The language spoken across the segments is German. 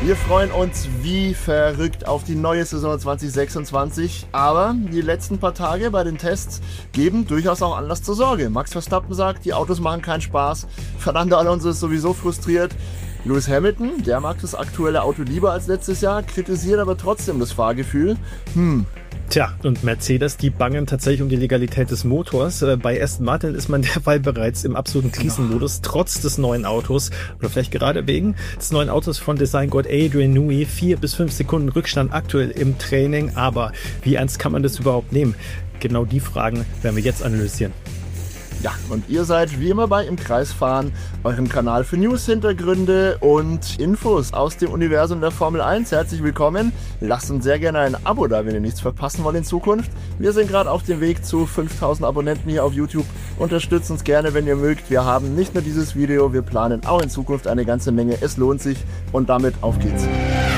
Wir freuen uns wie verrückt auf die neue Saison 2026, aber die letzten paar Tage bei den Tests geben durchaus auch Anlass zur Sorge. Max Verstappen sagt, die Autos machen keinen Spaß, Fernando Alonso ist sowieso frustriert. Lewis Hamilton, der mag das aktuelle Auto lieber als letztes Jahr, kritisiert aber trotzdem das Fahrgefühl. Tja, und Mercedes, die bangen tatsächlich um die Legalität des Motors. Bei Aston Martin ist man derweil bereits im absoluten Krisenmodus, trotz des neuen Autos, oder vielleicht gerade wegen des neuen Autos von Designgott Adrian Newey. 4 bis 5 Sekunden Rückstand aktuell im Training, aber wie ernst kann man das überhaupt nehmen? Genau die Fragen werden wir jetzt analysieren. Ja, und ihr seid wie immer bei Im Kreis fahren, eurem Kanal für News, Hintergründe und Infos aus dem Universum der Formel 1. Herzlich willkommen. Lasst uns sehr gerne ein Abo da, wenn ihr nichts verpassen wollt in Zukunft. Wir sind gerade auf dem Weg zu 5000 Abonnenten hier auf YouTube. Unterstützt uns gerne, wenn ihr mögt. Wir haben nicht nur dieses Video, wir planen auch in Zukunft eine ganze Menge. Es lohnt sich und damit auf geht's.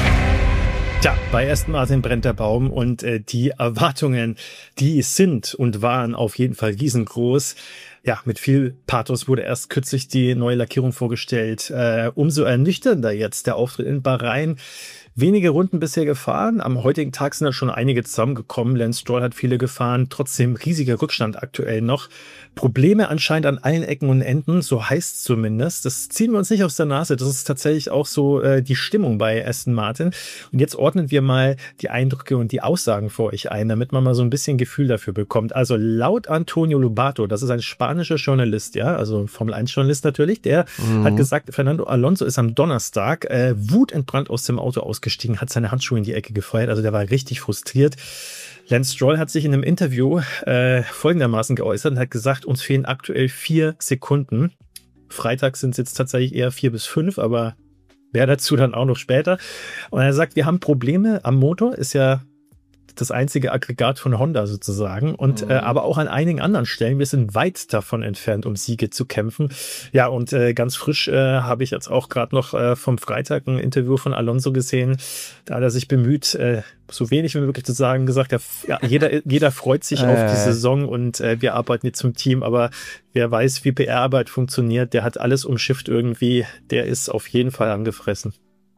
Tja, bei Aston Martin brennt der Baum und die Erwartungen, die sind und waren auf jeden Fall riesengroß. Ja, mit viel Pathos wurde erst kürzlich die neue Lackierung vorgestellt. Umso ernüchternder jetzt der Auftritt in Bahrain. Wenige Runden bisher gefahren. Am heutigen Tag sind da schon einige zusammengekommen. Lance Stroll hat viele gefahren. Trotzdem riesiger Rückstand aktuell noch. Probleme anscheinend an allen Ecken und Enden. So heißt es zumindest. Das ziehen wir uns nicht aus der Nase. Das ist tatsächlich auch so die Stimmung bei Aston Martin. Und jetzt ordnen wir mal die Eindrücke und die Aussagen für euch ein, damit man mal so ein bisschen Gefühl dafür bekommt. Also laut Antonio Lobato, das ist ein spanischer Journalist, ja, also Formel-1-Journalist natürlich, der hat gesagt, Fernando Alonso ist am Donnerstag wutentbrannt aus dem Auto ausgestiegen, hat seine Handschuhe in die Ecke gefeuert, also der war richtig frustriert. Lance Stroll hat sich in einem Interview folgendermaßen geäußert und hat gesagt, uns fehlen aktuell 4 Sekunden. Freitag sind es jetzt tatsächlich eher 4 bis 5, aber mehr dazu dann auch noch später. Und er sagt, wir haben Probleme am Motor, ist ja das einzige Aggregat von Honda sozusagen und aber auch an einigen anderen Stellen. Wir sind weit davon entfernt, um Siege zu kämpfen. Ja, und ganz frisch habe ich jetzt auch gerade noch vom Freitag ein Interview von Alonso gesehen. Da hat er sich bemüht, so wenig wie möglich zu sagen, gesagt, ja, jeder freut sich auf die Saison und wir arbeiten jetzt zum Team, aber wer weiß, wie PR-Arbeit funktioniert, der hat alles umschifft irgendwie, der ist auf jeden Fall angefressen.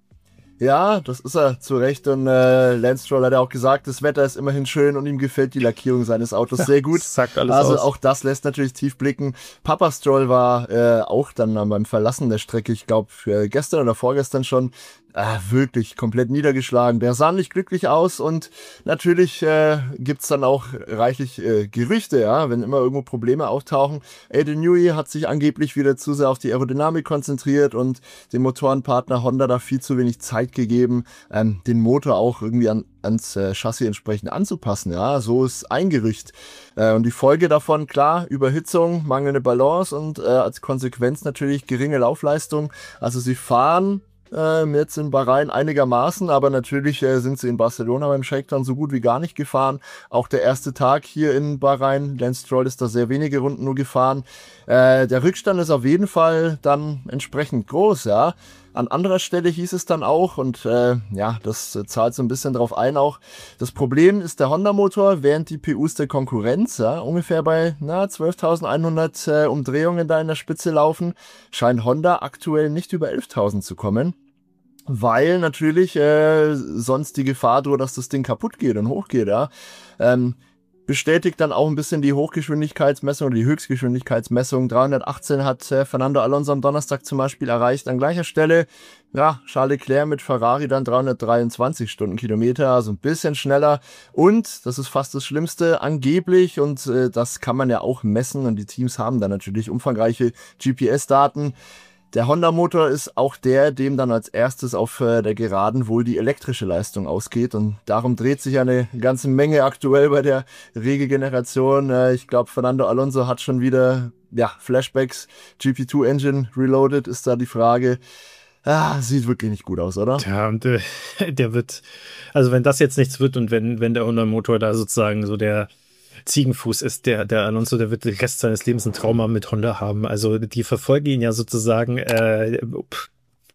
Ja, das ist er zu Recht und Lance Stroll hat ja auch gesagt, das Wetter ist immerhin schön und ihm gefällt die Lackierung seines Autos sehr gut. Sagt alles also aus. Auch das lässt natürlich tief blicken. Papa Stroll war auch dann beim Verlassen der Strecke, ich glaube gestern oder vorgestern schon, wirklich komplett niedergeschlagen. Der sah nicht glücklich aus und natürlich gibt's dann auch reichlich Gerüchte, ja, wenn immer irgendwo Probleme auftauchen. Adrian Newey hat sich angeblich wieder zu sehr auf die Aerodynamik konzentriert und dem Motorenpartner Honda da viel zu wenig Zeit gegeben, den Motor auch irgendwie ans Chassis entsprechend anzupassen. Ja, so ist ein Gerücht. Und die Folge davon, klar, Überhitzung, mangelnde Balance und als Konsequenz natürlich geringe Laufleistung. Also sie fahren jetzt in Bahrain einigermaßen, aber natürlich sind sie in Barcelona beim Shakedown so gut wie gar nicht gefahren. Auch der erste Tag hier in Bahrain, Lance Stroll ist da sehr wenige Runden nur gefahren. Der Rückstand ist auf jeden Fall dann entsprechend groß, ja. An anderer Stelle hieß es dann auch, und das zahlt so ein bisschen drauf ein auch, das Problem ist der Honda-Motor, während die PUs der Konkurrenz ungefähr bei 12.100 Umdrehungen da in der Spitze laufen, scheint Honda aktuell nicht über 11.000 zu kommen, weil natürlich sonst die Gefahr droht, dass das Ding kaputt geht und hochgeht, ja. Bestätigt dann auch ein bisschen die Hochgeschwindigkeitsmessung oder die Höchstgeschwindigkeitsmessung. 318 hat Fernando Alonso am Donnerstag zum Beispiel erreicht. An gleicher Stelle, ja, Charles Leclerc mit Ferrari dann 323 Stundenkilometer, also ein bisschen schneller. Und, das ist fast das Schlimmste, angeblich, und das kann man ja auch messen, und die Teams haben dann natürlich umfangreiche GPS-Daten. Der Honda-Motor ist auch der, dem dann als erstes auf der Geraden wohl die elektrische Leistung ausgeht, und darum dreht sich eine ganze Menge aktuell bei der Regelgeneration. Ich glaube, Fernando Alonso hat schon wieder Flashbacks, GP2 Engine reloaded, ist da die Frage. Sieht wirklich nicht gut aus, oder? Ja, und der wird, also wenn das jetzt nichts wird und wenn der Honda-Motor da sozusagen so der Ziegenfuß ist, der Alonso, der wird den Rest seines Lebens ein Trauma mit Honda haben. Also die verfolgen ihn ja sozusagen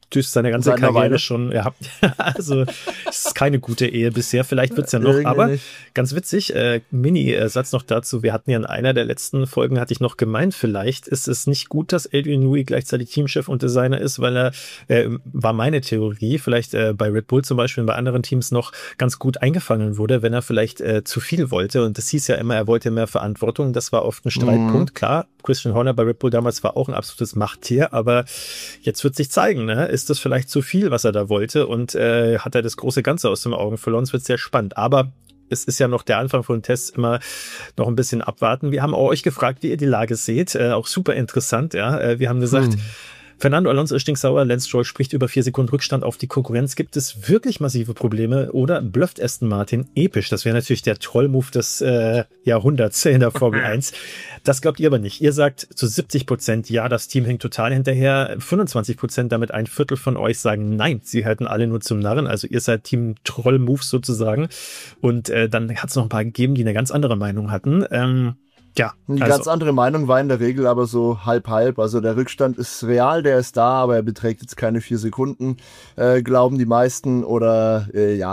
durch seine ganze Karriere schon, ja, also es ist keine gute Ehe bisher, vielleicht wird's ja noch, irgendwie aber nicht. Ganz witzig, Mini-Satz noch dazu, wir hatten ja in einer der letzten Folgen, hatte ich noch gemeint, vielleicht ist es nicht gut, dass Adrian Newey gleichzeitig Teamchef und Designer ist, weil war meine Theorie, vielleicht bei Red Bull zum Beispiel und bei anderen Teams noch ganz gut eingefangen wurde, wenn er vielleicht zu viel wollte, und das hieß ja immer, er wollte mehr Verantwortung, das war oft ein Streitpunkt, klar, Christian Horner bei Red Bull damals war auch ein absolutes Machttier, aber jetzt wird sich zeigen, ne? Ist das vielleicht zu viel, was er da wollte, und hat er das große Ganze aus den Augen verloren? Es wird sehr spannend, aber es ist ja noch der Anfang von Tests, immer noch ein bisschen abwarten. Wir haben auch euch gefragt, wie ihr die Lage seht, auch super interessant, ja, wir haben gesagt, Fernando Alonso ist stinksauer, Lance Stroll spricht über 4 Sekunden Rückstand auf die Konkurrenz. Gibt es wirklich massive Probleme oder blufft Aston Martin episch? Das wäre natürlich der Troll-Move des Jahrhunderts in der Formel 1. Das glaubt ihr aber nicht. Ihr sagt zu 70%, ja, das Team hängt total hinterher. 25%, damit ein Viertel von euch sagen, nein, sie halten alle nur zum Narren. Also ihr seid Team Troll-Moves sozusagen. Und dann hat es noch ein paar gegeben, die eine ganz andere Meinung hatten. Ja, die ganz andere Meinung war in der Regel aber so halb-halb. Also der Rückstand ist real, der ist da, aber er beträgt jetzt keine 4 Sekunden, glauben die meisten. Oder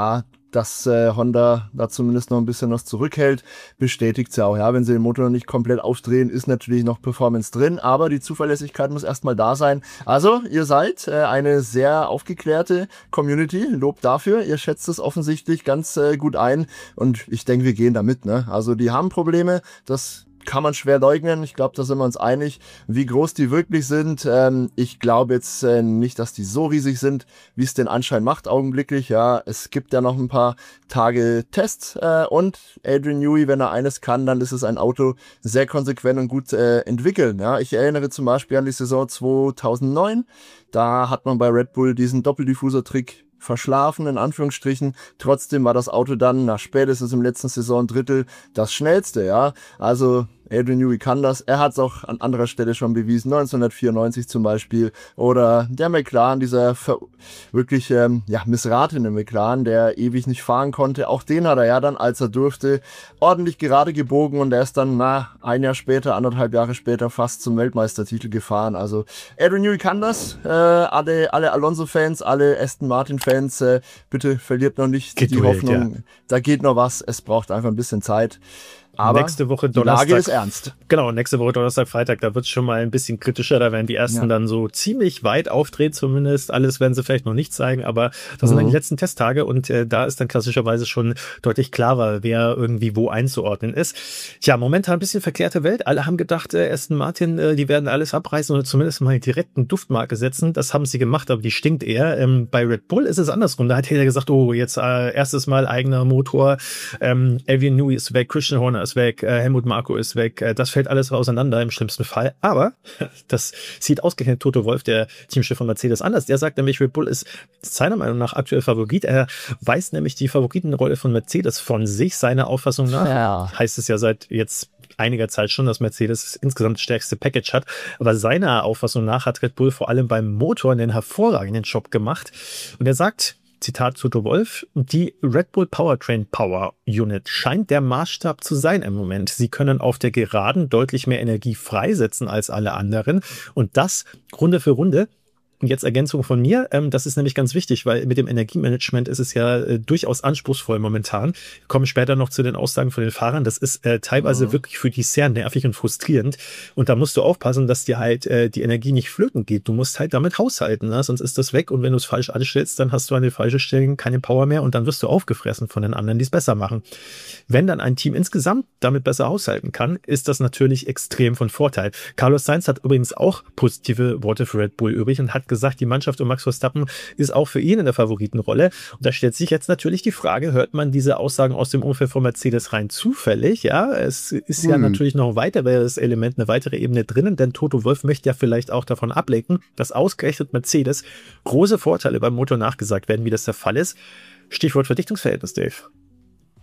dass Honda da zumindest noch ein bisschen was zurückhält, bestätigt ja auch. Ja, wenn sie den Motor noch nicht komplett aufdrehen, ist natürlich noch Performance drin, aber die Zuverlässigkeit muss erstmal da sein. Also, ihr seid eine sehr aufgeklärte Community, Lob dafür. Ihr schätzt es offensichtlich ganz gut ein, und ich denke, wir gehen damit, ne? Also, die haben Probleme, das kann man schwer leugnen. Ich glaube, da sind wir uns einig. Wie groß die wirklich sind, ich glaube jetzt nicht, dass die so riesig sind, wie es den Anschein macht augenblicklich. Ja, es gibt ja noch ein paar Tage Tests und Adrian Newey, wenn er eines kann, dann ist es ein Auto sehr konsequent und gut entwickeln. Ja, ich erinnere zum Beispiel an die Saison 2009. Da hat man bei Red Bull diesen Doppeldiffuser-Trick verschlafen, in Anführungsstrichen. Trotzdem war das Auto dann nach spätestens im letzten Saisondrittel das schnellste, ja. Also Adrian Newey kann das. Er hat es auch an anderer Stelle schon bewiesen, 1994 zum Beispiel. Oder der McLaren, dieser wirklich missratene McLaren, der ewig nicht fahren konnte. Auch den hat er ja dann, als er durfte, ordentlich gerade gebogen, und er ist dann ein Jahr später, 1,5 Jahre später fast zum Weltmeistertitel gefahren. Also Adrian Newey kann das. Alle Alonso-Fans, alle Aston Martin-Fans, bitte verliert noch nicht die Hoffnung. Ja. Da geht noch was. Es braucht einfach ein bisschen Zeit. Aber nächste Woche Donnerstag, die Lage ist ernst. Genau, nächste Woche Donnerstag, Freitag, da wird es schon mal ein bisschen kritischer. Da werden die ersten dann so ziemlich weit aufdrehen zumindest. Alles werden sie vielleicht noch nicht zeigen, aber das sind dann die letzten Testtage, und da ist dann klassischerweise schon deutlich klarer, wer irgendwie wo einzuordnen ist. Tja, momentan ein bisschen verklärte Welt. Alle haben gedacht, Aston Martin, die werden alles abreißen oder zumindest mal direkt eine Duftmarke setzen. Das haben sie gemacht, aber die stinkt eher. Bei Red Bull ist es andersrum. Da hat jeder gesagt, oh, jetzt erstes Mal eigener Motor. Adrian Newey ist weg, Christian Horner ist weg, Helmut Marko ist weg, das fällt alles auseinander im schlimmsten Fall, aber das sieht ausgerechnet Toto Wolff, der Teamchef von Mercedes, anders. Der sagt nämlich, Red Bull ist seiner Meinung nach aktuell Favorit. Er weist nämlich die Favoritenrolle von Mercedes von sich, seiner Auffassung nach. Ja. Heißt es ja seit jetzt einiger Zeit schon, dass Mercedes insgesamt das stärkste Package hat, aber seiner Auffassung nach hat Red Bull vor allem beim Motor einen hervorragenden Job gemacht, und er sagt, Zitat Toto Wolff, die Red Bull Powertrain Power Unit scheint der Maßstab zu sein im Moment. Sie können auf der Geraden deutlich mehr Energie freisetzen als alle anderen, und das Runde für Runde. Und jetzt Ergänzung von mir, das ist nämlich ganz wichtig, weil mit dem Energiemanagement ist es ja durchaus anspruchsvoll momentan. Wir kommen später noch zu den Aussagen von den Fahrern. Das ist teilweise wirklich für die sehr nervig und frustrierend. Und da musst du aufpassen, dass dir halt die Energie nicht flöten geht. Du musst halt damit haushalten, ne? Sonst ist das weg. Und wenn du es falsch anstellst, dann hast du an den falschen Stellen keine Power mehr, und dann wirst du aufgefressen von den anderen, die es besser machen. Wenn dann ein Team insgesamt damit besser haushalten kann, ist das natürlich extrem von Vorteil. Carlos Sainz hat übrigens auch positive Worte für Red Bull übrig und hat gesagt, die Mannschaft um Max Verstappen ist auch für ihn in der Favoritenrolle. Und da stellt sich jetzt natürlich die Frage, hört man diese Aussagen aus dem Umfeld von Mercedes rein zufällig? Ja, es ist ja natürlich noch ein weiteres Element, eine weitere Ebene drinnen, denn Toto Wolff möchte ja vielleicht auch davon ablenken, dass ausgerechnet Mercedes große Vorteile beim Motor nachgesagt werden, wie das der Fall ist. Stichwort Verdichtungsverhältnis, Dave.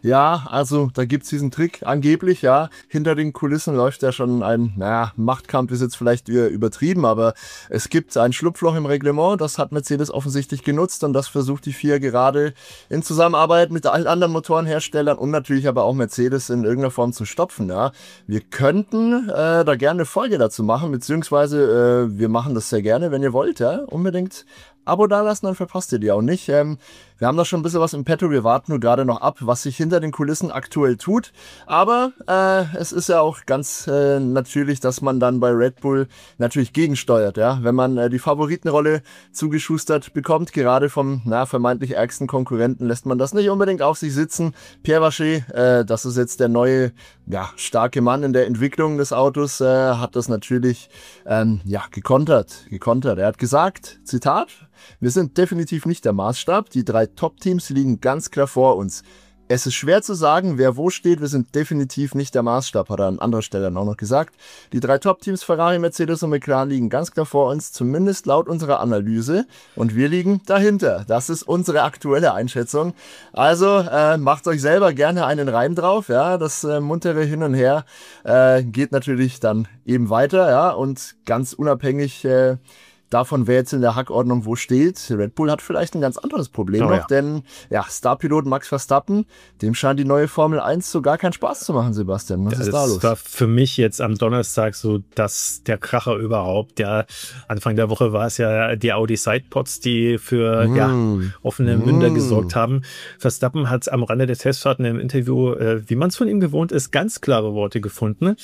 Ja, also da gibt's diesen Trick angeblich, ja. Hinter den Kulissen läuft ja schon ein, Machtkampf ist jetzt vielleicht übertrieben, aber es gibt ein Schlupfloch im Reglement, das hat Mercedes offensichtlich genutzt und das versucht die FIA gerade in Zusammenarbeit mit allen anderen Motorenherstellern und natürlich aber auch Mercedes in irgendeiner Form zu stopfen, ja. Wir könnten da gerne eine Folge dazu machen, beziehungsweise wir machen das sehr gerne, wenn ihr wollt, ja. Unbedingt Abo dalassen, dann verpasst ihr die auch nicht. Wir haben da schon ein bisschen was im Petto, wir warten nur gerade noch ab, was sich hinter den Kulissen aktuell tut. Aber es ist ja auch ganz natürlich, dass man dann bei Red Bull natürlich gegensteuert, ja. Wenn man die Favoritenrolle zugeschustert bekommt, gerade vom vermeintlich ärgsten Konkurrenten, lässt man das nicht unbedingt auf sich sitzen. Pierre Vacher, das ist jetzt der neue, starke Mann in der Entwicklung des Autos, hat das natürlich gekontert. Er hat gesagt, Zitat: Wir sind definitiv nicht der Maßstab. Die 3 Top-Teams liegen ganz klar vor uns. Es ist schwer zu sagen, wer wo steht. Wir sind definitiv nicht der Maßstab, hat er an anderer Stelle auch noch gesagt. Die 3 Top-Teams, Ferrari, Mercedes und McLaren, liegen ganz klar vor uns, zumindest laut unserer Analyse. Und wir liegen dahinter. Das ist unsere aktuelle Einschätzung. Also macht euch selber gerne einen Reim drauf. Ja, das muntere Hin und Her geht natürlich dann eben weiter. Ja, und ganz unabhängig davon, wer jetzt in der Hackordnung wo steht. Red Bull hat vielleicht ein ganz anderes Problem noch, denn Starpilot Max Verstappen, dem scheint die neue Formel 1 so gar keinen Spaß zu machen, Sebastian. Was ist da los? Das war für mich jetzt am Donnerstag so der Kracher überhaupt. Ja, Anfang der Woche war es ja die Audi Sidepods, die für offene Münder gesorgt haben. Verstappen hat am Rande der Testfahrten im Interview, wie man es von ihm gewohnt ist, ganz klare Worte gefunden.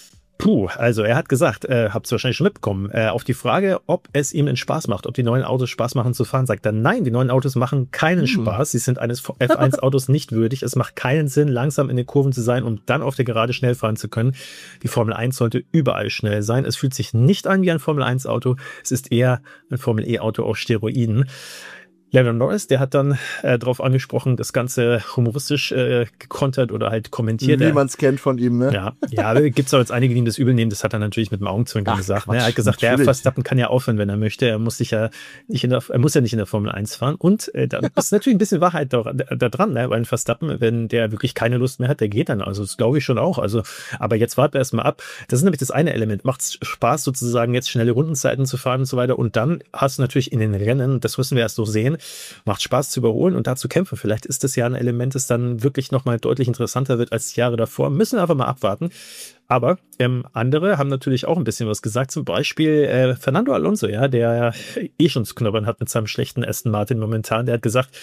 Also er hat gesagt, habt ihr wahrscheinlich schon mitbekommen, auf die Frage, ob es ihm einen Spaß macht, ob die neuen Autos Spaß machen zu fahren, sagt er, nein, die neuen Autos machen keinen Spaß. Sie sind eines F1-Autos nicht würdig. Es macht keinen Sinn, langsam in den Kurven zu sein, um dann auf der Gerade schnell fahren zu können. Die Formel 1 sollte überall schnell sein. Es fühlt sich nicht an wie ein Formel 1-Auto. Es ist eher ein Formel E-Auto auf Steroiden. Lando Norris, der hat dann darauf angesprochen, das Ganze humoristisch gekontert oder halt kommentiert. Wie man es kennt von ihm, ne? Ja, gibt es auch jetzt einige, die ihm das übel nehmen. Das hat er natürlich mit dem Augenzwinkern gesagt. Quatsch, er hat gesagt, der Verstappen kann ja aufhören, wenn er möchte. Er muss ja nicht in der Formel 1 fahren. Und da ist natürlich ein bisschen Wahrheit da dran, ne? Weil ein Verstappen, wenn der wirklich keine Lust mehr hat, der geht dann. Also das glaube ich schon auch. Also, aber jetzt warten wir erstmal ab. Das ist nämlich das eine Element. Macht es Spaß, sozusagen jetzt schnelle Rundenzeiten zu fahren und so weiter. Und dann hast du natürlich in den Rennen, das müssen wir erst so sehen, macht Spaß zu überholen und da zu kämpfen. Vielleicht ist das ja ein Element, das dann wirklich nochmal deutlich interessanter wird als die Jahre davor. Müssen wir einfach mal abwarten. Aber andere haben natürlich auch ein bisschen was gesagt. Zum Beispiel Fernando Alonso, ja, der schon zu knabbern hat mit seinem schlechten Aston Martin momentan. Der hat gesagt,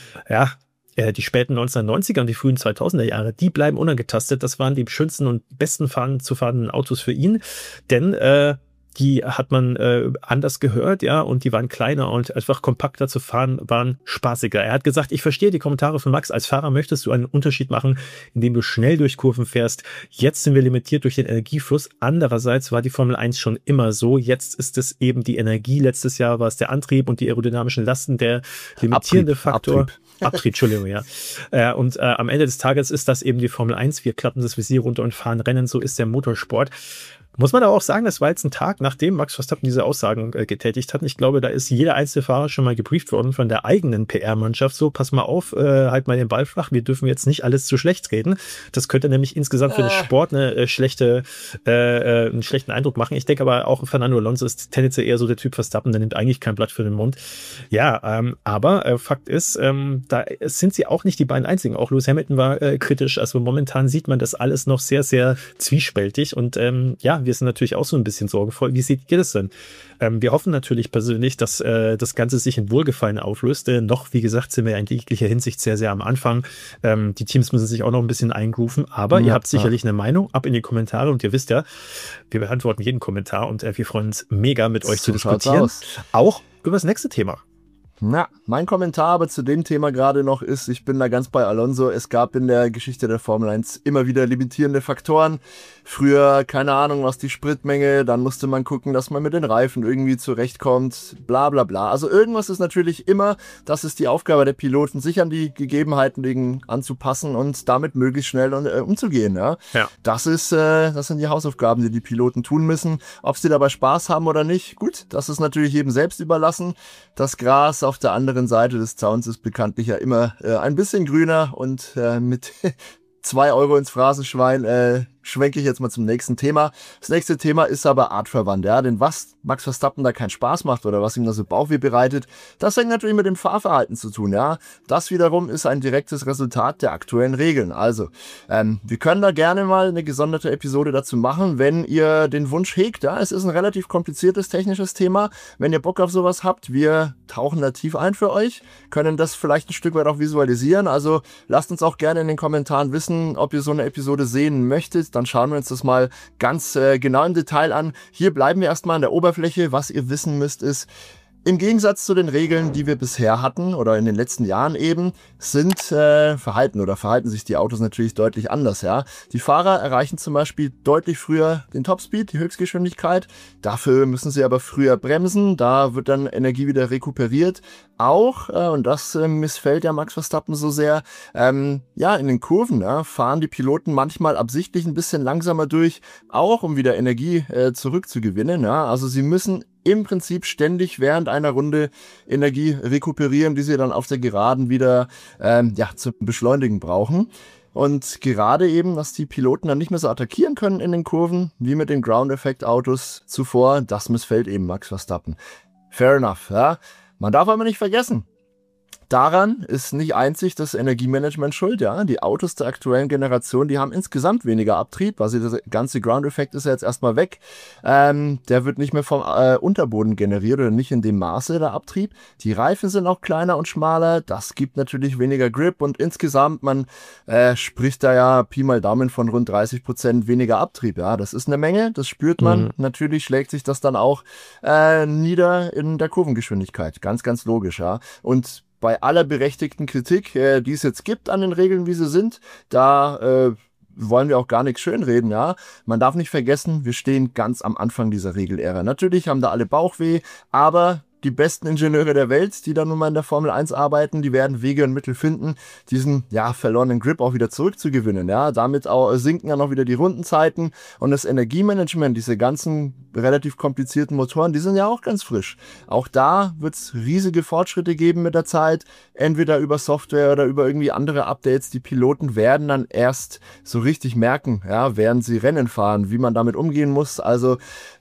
die späten 1990er und die frühen 2000er Jahre, die bleiben unangetastet. Das waren die schönsten und besten zu fahrenden Autos für ihn. Denn die hat man anders gehört, ja, und die waren kleiner und einfach kompakter zu fahren, waren spaßiger. Er hat gesagt, ich verstehe die Kommentare von Max, als Fahrer möchtest du einen Unterschied machen, indem du schnell durch Kurven fährst. Jetzt sind wir limitiert durch den Energiefluss. Andererseits war die Formel 1 schon immer so. Jetzt ist es eben die Energie. Letztes Jahr war es der Antrieb und die aerodynamischen Lasten, der limitierende Faktor. Abtrieb, Entschuldigung, ja. Und am Ende des Tages ist das eben die Formel 1. Wir klappen das Visier runter und fahren Rennen. So ist der Motorsport. Muss man aber auch sagen, das war jetzt ein Tag, nachdem Max Verstappen diese Aussagen getätigt hat. Und ich glaube, da ist jeder einzelne Fahrer schon mal gebrieft worden von der eigenen PR-Mannschaft. So, pass mal auf, halt mal den Ball flach. Wir dürfen jetzt nicht alles zu schlecht reden. Das könnte nämlich insgesamt für den Sport einen schlechten Eindruck machen. Ich denke aber auch, Fernando Alonso ist tendenziell eher so der Typ Verstappen, der nimmt eigentlich kein Blatt für den Mund. Ja, aber Fakt ist, da sind sie auch nicht die beiden einzigen. Auch Lewis Hamilton war kritisch. Also momentan sieht man das alles noch sehr, sehr zwiespältig. Und wir sind natürlich auch so ein bisschen sorgenvoll. Wie seht ihr das denn? Wir hoffen natürlich persönlich, dass das Ganze sich in Wohlgefallen auflöst. Noch, wie gesagt, sind wir ja in jeglicher Hinsicht sehr, sehr am Anfang. Die Teams müssen sich auch noch ein bisschen eingrooven. Aber ihr habt sicherlich eine Meinung. Ab in die Kommentare. Und ihr wisst ja, wir beantworten jeden Kommentar. Und wir freuen uns mega, mit euch zu diskutieren. Auch über das nächste Thema. Mein Kommentar aber zu dem Thema gerade noch ist, ich bin da ganz bei Alonso. Es gab in der Geschichte der Formel 1 immer wieder limitierende Faktoren. Früher, keine Ahnung, was die Spritmenge, dann musste man gucken, dass man mit den Reifen irgendwie zurechtkommt, bla bla bla. Also irgendwas ist natürlich immer, das ist die Aufgabe der Piloten, sich an die Gegebenheiten anzupassen und damit möglichst schnell umzugehen. Ja? Das sind die Hausaufgaben, die die Piloten tun müssen. Ob sie dabei Spaß haben oder nicht, gut, das ist natürlich jedem selbst überlassen. Das Gras auf der anderen Seite des Zauns ist bekanntlich ja immer ein bisschen grüner und mit 2 Euro ins Phrasenschwein schwenke ich jetzt mal zum nächsten Thema. Das nächste Thema ist aber artverwandt, ja, denn was Max Verstappen da keinen Spaß macht oder was ihm da so Bauchweh bereitet, das hängt natürlich mit dem Fahrverhalten zu tun, ja. Das wiederum ist ein direktes Resultat der aktuellen Regeln. Also, wir können da gerne mal eine gesonderte Episode dazu machen, wenn ihr den Wunsch hegt, ja. Es ist ein relativ kompliziertes technisches Thema. Wenn ihr Bock auf sowas habt, wir tauchen da tief ein für euch, können das vielleicht ein Stück weit auch visualisieren. Also, lasst uns auch gerne in den Kommentaren wissen, ob ihr so eine Episode sehen möchtet. Dann schauen wir uns das mal ganz genau im Detail an. Hier bleiben wir erstmal an der Oberfläche. Was ihr wissen müsst ist, im Gegensatz zu den Regeln, die wir bisher hatten oder in den letzten Jahren eben, verhalten sich die Autos natürlich deutlich anders, ja. Die Fahrer erreichen zum Beispiel deutlich früher den Topspeed, die Höchstgeschwindigkeit. Dafür müssen sie aber früher bremsen. Da wird dann Energie wieder rekuperiert. Auch, und das missfällt ja Max Verstappen so sehr, in den Kurven fahren die Piloten manchmal absichtlich ein bisschen langsamer durch, auch um wieder Energie zurückzugewinnen. Ja. Also sie müssen im Prinzip ständig während einer Runde Energie rekuperieren, die sie dann auf der Geraden wieder zum Beschleunigen brauchen. Und gerade eben, dass die Piloten dann nicht mehr so attackieren können in den Kurven, wie mit den Ground-Effekt-Autos zuvor, das missfällt eben Max Verstappen. Fair enough, ja. Man darf aber nicht vergessen, daran ist nicht einzig das Energiemanagement schuld, ja. Die Autos der aktuellen Generation, die haben insgesamt weniger Abtrieb, also der ganze Ground-Effekt ist ja jetzt erstmal weg. Der wird nicht mehr vom Unterboden generiert oder nicht in dem Maße der Abtrieb. Die Reifen sind auch kleiner und schmaler, das gibt natürlich weniger Grip und insgesamt, man spricht da ja Pi mal Daumen von rund 30% weniger Abtrieb, ja. Das ist eine Menge, das spürt man. Natürlich schlägt sich das dann auch nieder in der Kurvengeschwindigkeit, ganz, ganz logisch, ja. Und bei aller berechtigten Kritik, die es jetzt gibt an den Regeln, wie sie sind, da wollen wir auch gar nichts schönreden, ja. Man darf nicht vergessen, wir stehen ganz am Anfang dieser Regelära. Natürlich haben da alle Bauchweh, aber die besten Ingenieure der Welt, die da nun mal in der Formel 1 arbeiten, die werden Wege und Mittel finden, diesen verlorenen Grip auch wieder zurückzugewinnen. Ja, damit auch sinken dann auch wieder die Rundenzeiten und das Energiemanagement, diese ganzen relativ komplizierten Motoren, die sind ja auch ganz frisch. Auch da wird es riesige Fortschritte geben mit der Zeit, entweder über Software oder über irgendwie andere Updates. Die Piloten werden dann erst so richtig merken, ja, während sie Rennen fahren, wie man damit umgehen muss. Also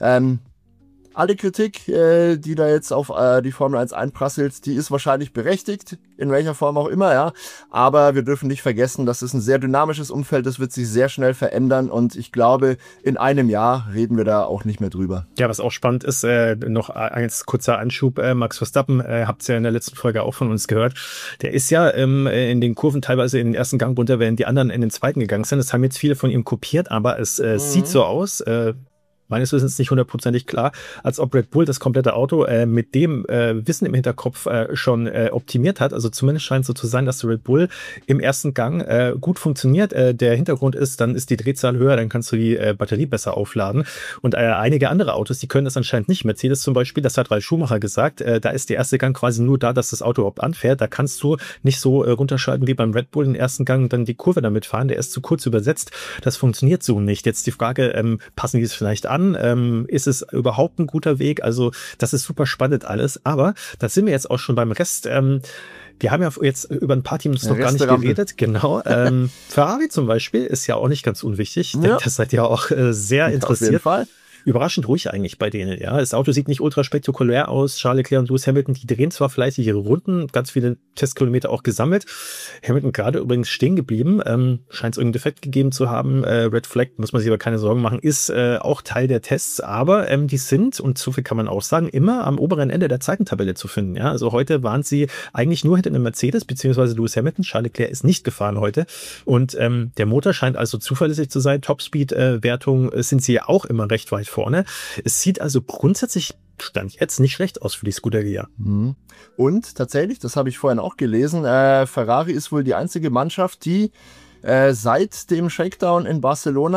alle Kritik, die da jetzt auf die Formel 1 einprasselt, die ist wahrscheinlich berechtigt, in welcher Form auch immer, ja. Aber wir dürfen nicht vergessen, das ist ein sehr dynamisches Umfeld, das wird sich sehr schnell verändern und ich glaube, in einem Jahr reden wir da auch nicht mehr drüber. Ja, was auch spannend ist, noch ein kurzer Anschub, Max Verstappen, habt ihr ja in der letzten Folge auch von uns gehört, der ist ja in den Kurven teilweise in den ersten Gang runter, während die anderen in den zweiten gegangen sind. Das haben jetzt viele von ihm kopiert, aber es sieht so aus, meines Wissens nicht hundertprozentig klar, als ob Red Bull das komplette Auto mit dem Wissen im Hinterkopf schon optimiert hat. Also zumindest scheint es so zu sein, dass Red Bull im ersten Gang gut funktioniert. Der Hintergrund ist, dann ist die Drehzahl höher, dann kannst du die Batterie besser aufladen. Und einige andere Autos, die können das anscheinend nicht. Mercedes zum Beispiel, das hat Ralf Schumacher gesagt, da ist der erste Gang quasi nur da, dass das Auto überhaupt anfährt. Da kannst du nicht so runterschalten wie beim Red Bull den ersten Gang und dann die Kurve damit fahren. Der ist zu kurz übersetzt. Das funktioniert so nicht. Jetzt die Frage, passen die es vielleicht an? Ist es überhaupt ein guter Weg? Also das ist super spannend alles, aber da sind wir jetzt auch schon beim Rest. Wir haben ja jetzt über ein paar Teams noch gar nicht geredet. Genau. Ferrari zum Beispiel ist ja auch nicht ganz unwichtig. Ich denke, das seid ihr auch sehr interessiert. Auf jeden Fall. Überraschend ruhig eigentlich bei denen, ja. Das Auto sieht nicht ultra spektakulär aus. Charles Leclerc und Lewis Hamilton, die drehen zwar fleißig ihre Runden, ganz viele Testkilometer auch gesammelt. Hamilton gerade übrigens stehen geblieben, scheint es irgendeinen Defekt gegeben zu haben. Red Flag, muss man sich aber keine Sorgen machen, ist auch Teil der Tests, aber die sind, und so viel kann man auch sagen, immer am oberen Ende der Zeitentabelle zu finden, ja. Also heute waren sie eigentlich nur hinter einem Mercedes, beziehungsweise Lewis Hamilton. Charles Leclerc ist nicht gefahren heute und der Motor scheint also zuverlässig zu sein. Topspeed-Wertung sind sie ja auch immer recht weit vorne. Es sieht also grundsätzlich Stand jetzt nicht schlecht aus für die Scuderia. Und tatsächlich, das habe ich vorhin auch gelesen, Ferrari ist wohl die einzige Mannschaft, die seit dem Shakedown in Barcelona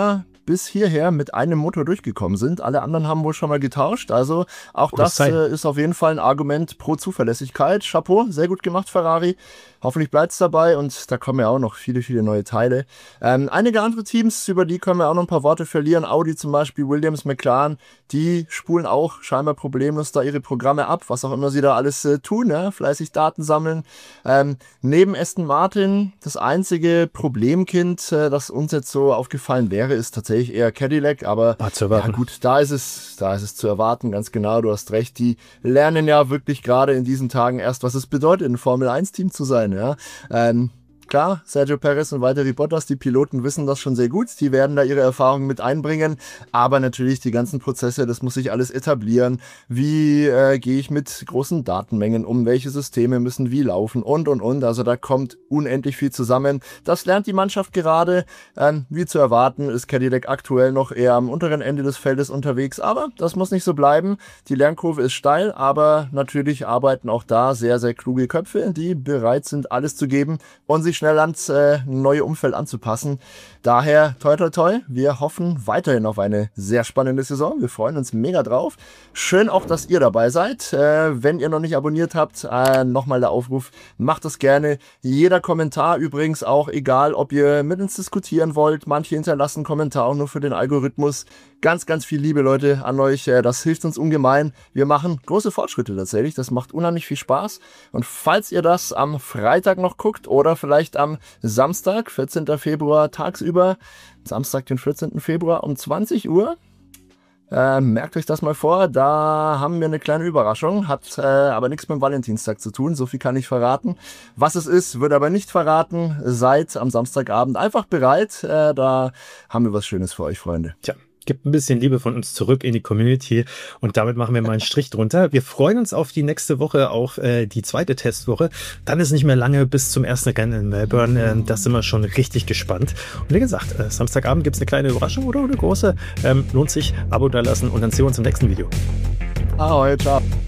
bis hierher mit einem Motor durchgekommen sind. Alle anderen haben wohl schon mal getauscht. Also auch das ist auf jeden Fall ein Argument pro Zuverlässigkeit. Chapeau, sehr gut gemacht, Ferrari. Hoffentlich bleibt es dabei und da kommen ja auch noch viele, viele neue Teile. Einige andere Teams, über die können wir auch noch ein paar Worte verlieren. Audi zum Beispiel, Williams, McLaren, die spulen auch scheinbar problemlos da ihre Programme ab, was auch immer sie da alles tun, ja? Fleißig Daten sammeln. Neben Aston Martin, das einzige Problemkind, das uns jetzt so aufgefallen wäre, ist tatsächlich eher Cadillac, aber ja gut, da ist es zu erwarten, ganz genau, du hast recht, die lernen ja wirklich gerade in diesen Tagen erst, was es bedeutet, ein Formel-1-Team zu sein, ja. Klar, Sergio Perez und Valtteri Bottas, die Piloten wissen das schon sehr gut, die werden da ihre Erfahrungen mit einbringen, aber natürlich die ganzen Prozesse, das muss sich alles etablieren, wie gehe ich mit großen Datenmengen um, welche Systeme müssen wie laufen und, also da kommt unendlich viel zusammen, das lernt die Mannschaft gerade, wie zu erwarten, ist Cadillac aktuell noch eher am unteren Ende des Feldes unterwegs, aber das muss nicht so bleiben, die Lernkurve ist steil, aber natürlich arbeiten auch da sehr, sehr kluge Köpfe, die bereit sind, alles zu geben und sich schnell ans neue Umfeld anzupassen. Daher toi toi toi, wir hoffen weiterhin auf eine sehr spannende Saison. Wir freuen uns mega drauf. Schön auch, dass ihr dabei seid. Wenn ihr noch nicht abonniert habt, nochmal der Aufruf, macht das gerne. Jeder Kommentar übrigens auch, egal ob ihr mit uns diskutieren wollt. Manche hinterlassen Kommentar auch nur für den Algorithmus. Ganz, ganz viel Liebe, Leute, an euch. Das hilft uns ungemein. Wir machen große Fortschritte tatsächlich. Das macht unheimlich viel Spaß. Und falls ihr das am Freitag noch guckt oder vielleicht am Samstag, 14. Februar, tagsüber, Samstag, den 14. Februar um 20 Uhr, merkt euch das mal vor, da haben wir eine kleine Überraschung, hat aber nichts mit dem Valentinstag zu tun, so viel kann ich verraten. Was es ist, wird aber nicht verraten, seid am Samstagabend einfach bereit, da haben wir was Schönes für euch, Freunde. Tja. Gibt ein bisschen Liebe von uns zurück in die Community und damit machen wir mal einen Strich drunter. Wir freuen uns auf die nächste Woche, auf die zweite Testwoche. Dann ist nicht mehr lange bis zum ersten Rennen in Melbourne. Da sind wir schon richtig gespannt. Und wie gesagt, Samstagabend gibt es eine kleine Überraschung oder eine große. Lohnt sich, Abo da lassen und dann sehen wir uns im nächsten Video. Ahoi, ciao.